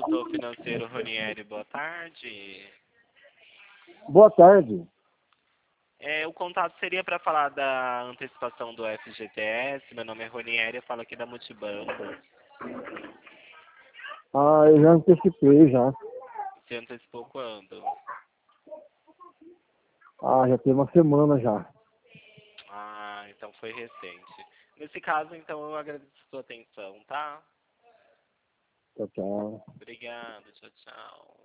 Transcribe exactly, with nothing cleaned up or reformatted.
consultor financeiro Ronieri, boa tarde. Boa tarde. É, o contato seria para falar da antecipação do F G T S. Meu nome é Ronieri, eu falo aqui da Multibanco. Ah, eu já antecipei já. Você antecipou quando? Ah, já tem uma semana já. Ah, então foi recente. Nesse caso, então, eu agradeço a sua atenção, tá? Tchau, tchau. Obrigado, tchau, tchau.